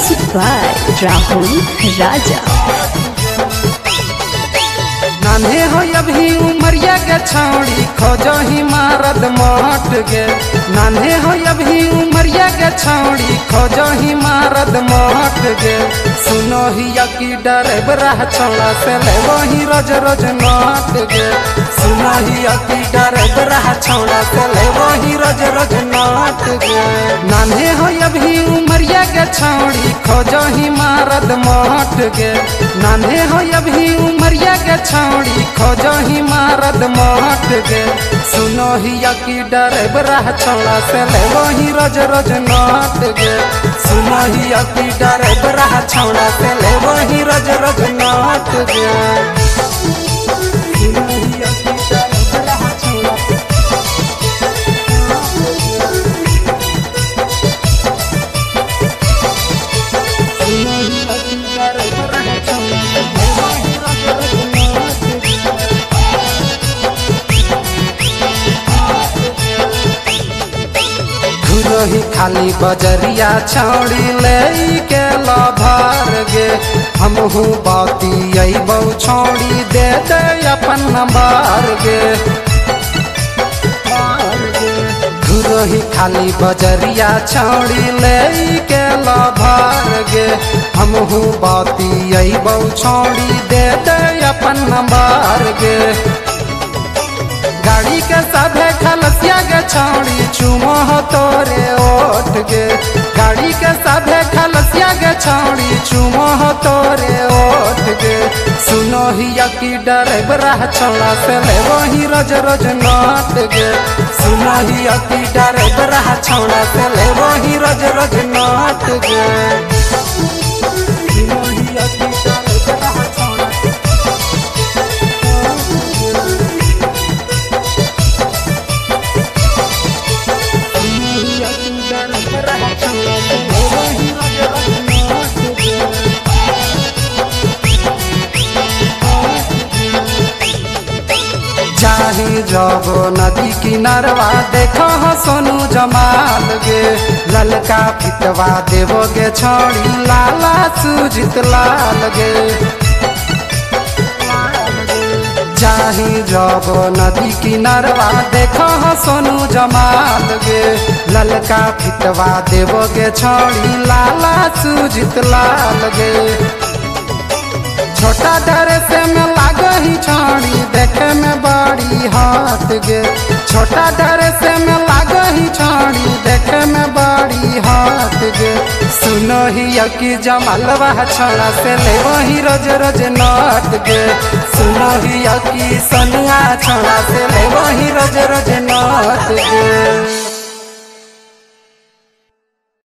Music by Rahul Raja. नान्हे हो अभी उमरिया के छौड़ी खोजो ही मारद मोट गे। नान्हे हो अभी उमरिया के छौड़ी खोजो ही मारद मोट गे। सुनो ही यकी डरेबरा छौड़ा से ले वही रोज रोज नोट गे। सुनो ही यकी डरेबरा छौड़ा से ले वही रोज रोज नोट गे। नान्हे हो अभी उमरिया के छौड़ी खोजो ही मारद मोट गे। नान्हे हो अभी उमरिया के छौड़ी खोजो ही मारद मोट गे। सुनो ही यकी डरेबरा छौड़ा से ले वही रोज रोज नोट गे। सुनो ही यकी डरेबरा छौड़ा से ले वही रोज रोज नोट गे। सुनो ही यकी डरेबरा छौड़ा ही खाली बजरिया छौड़ी ले के लभार गे। हमहू बाती बहु छौड़ी दे दे अपन नंबर गे। ही खाली बजरिया छौड़ी ले के लभार गे। हमहू बाती बहु छौड़ी दे दे अपन नंबर गे। गाड़ी के साधे खलसिया के छौड़ी चुमो हो तोरे ओठ गे। गाड़ी के साधे खलसिया के छौड़ी चुमो हो तोरे ओठ गे। सुनो ही यकी डरेबरा छौड़ा से ले वही रोज रोज नोट गे। सुनो ही यकी डरेबरा छौड़ा से ले वही रोज रोज नोट गे। सुनो ही यकी डरेबरा छौड़ा चाही जब नदी किनारवा देखो हो सोनू जमाल गे। ललका फितवा देवोगे छौड़ी लाला सुजित लाल गे। चाही जब नदी किनारवा देखो हो सोनू जमाल गे। ललका फितवा देवोगे छौड़ी लाला सुजित लाल गे। छोटा ड्रेस में लागो ही छौड़ी देखे में बड़ी हाथ गे। छोटा ड्रेस में लागो ही छौड़ी देखे में बड़ी हाथ गे। सुनो ही यकी जमालवा छौड़ा से ले वही रोज रोज नोट गे। सुनो ही यकी सनुआ छौड़ा से ले वही रोज रोज